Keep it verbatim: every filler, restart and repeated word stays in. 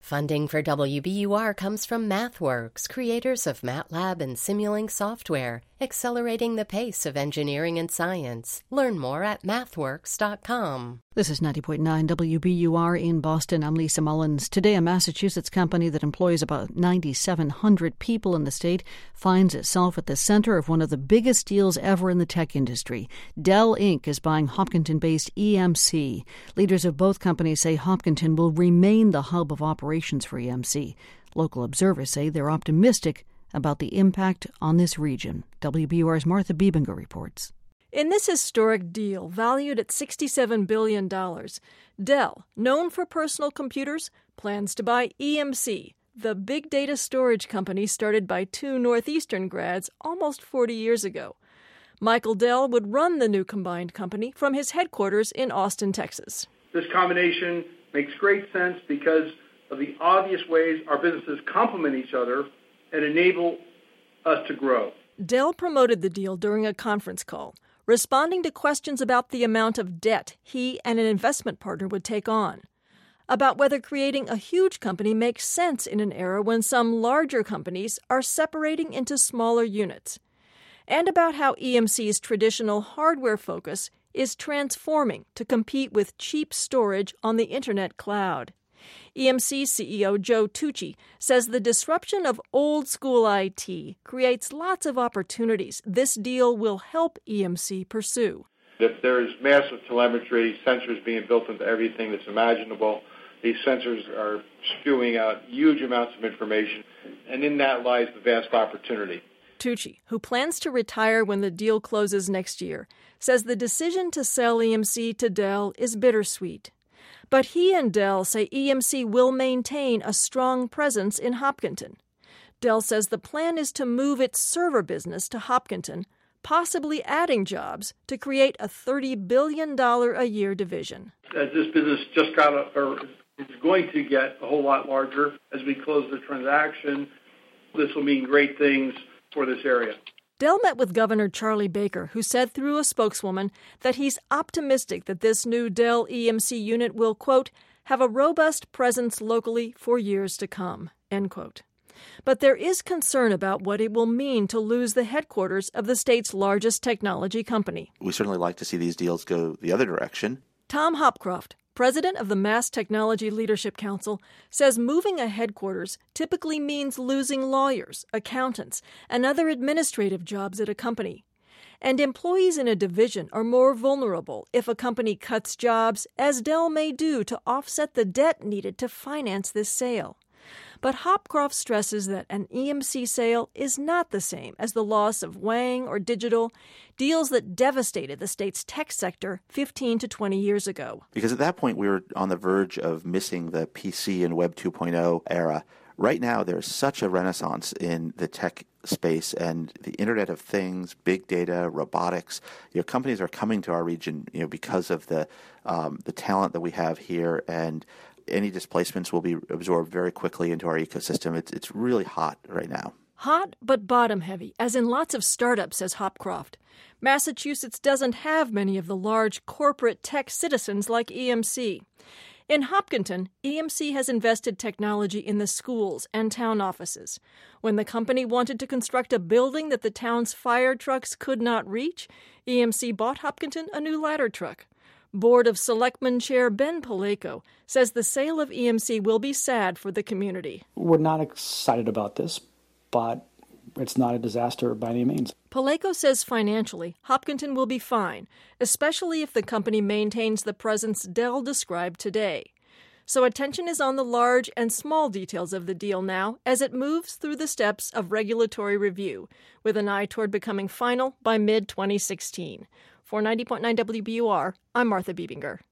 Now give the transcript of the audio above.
Funding for W B U R comes from MathWorks, creators of MATLAB and Simulink software, accelerating the pace of engineering and science. Learn more at mathworks dot com. This is ninety point nine W B U R in Boston. I'm Lisa Mullins. Today, a Massachusetts company that employs about nine thousand seven hundred people in the state finds itself at the center of one of the biggest deals ever in the tech industry. Dell Incorporated is buying Hopkinton-based E M C. Leaders of both companies say Hopkinton will remain the hub of operations for E M C. Local observers say they're optimistic about the impact on this region. W B U R's Martha Biebinger reports. In this historic deal, valued at sixty-seven billion dollars, Dell, known for personal computers, plans to buy E M C, the big data storage company started by two Northeastern grads almost forty years ago. Michael Dell would run the new combined company from his headquarters in Austin, Texas. This combination makes great sense because of the obvious ways our businesses complement each other and enable us to grow. Dell promoted the deal during a conference call, responding to questions about the amount of debt he and an investment partner would take on, about whether creating a huge company makes sense in an era when some larger companies are separating into smaller units, and about how E M C's traditional hardware focus is transforming to compete with cheap storage on the Internet cloud. E M C C E O Joe Tucci says the disruption of old-school I T creates lots of opportunities this deal will help E M C pursue. If there's massive telemetry, sensors being built into everything that's imaginable, these sensors are spewing out huge amounts of information, and in that lies the vast opportunity. Tucci, who plans to retire when the deal closes next year, says the decision to sell E M C to Dell is bittersweet. But he and Dell say E M C will maintain a strong presence in Hopkinton. Dell says the plan is to move its server business to Hopkinton, possibly adding jobs to create a thirty billion dollars a year division. As this business just got, a, or is going to get a whole lot larger as we close the transaction, this will mean great things for this area. Dell met with Governor Charlie Baker, who said through a spokeswoman that he's optimistic that this new Dell E M C unit will, quote, have a robust presence locally for years to come, end quote. But there is concern about what it will mean to lose the headquarters of the state's largest technology company. We certainly like to see these deals go the other direction. Tom Hopcroft, president of the Mass Technology Leadership Council, says moving a headquarters typically means losing lawyers, accountants, and other administrative jobs at a company. And employees in a division are more vulnerable if a company cuts jobs, as Dell may do to offset the debt needed to finance this sale. But Hopcroft stresses that an E M C sale is not the same as the loss of Wang or Digital, deals that devastated the state's tech sector fifteen to twenty years ago. Because at that point, we were on the verge of missing the P C and Web two point oh era. Right now, there's such a renaissance in the tech space and the Internet of Things, big data, robotics. You know, companies are coming to our region, you know, because of the um, the talent that we have here, and any displacements will be absorbed very quickly into our ecosystem. It's it's really hot right now. Hot but bottom-heavy, as in lots of startups, says Hopcroft. Massachusetts doesn't have many of the large corporate tech citizens like E M C. In Hopkinton, E M C has invested technology in the schools and town offices. When the company wanted to construct a building that the town's fire trucks could not reach, E M C bought Hopkinton a new ladder truck. Board of Selectmen Chair Ben Paleko says the sale of E M C will be sad for the community. We're not excited about this, but it's not a disaster by any means. Paleko says financially, Hopkinton will be fine, especially if the company maintains the presence Dell described today. So attention is on the large and small details of the deal now as it moves through the steps of regulatory review, with an eye toward becoming final by mid twenty sixteen. For ninety point nine W B U R, I'm Martha Biebinger.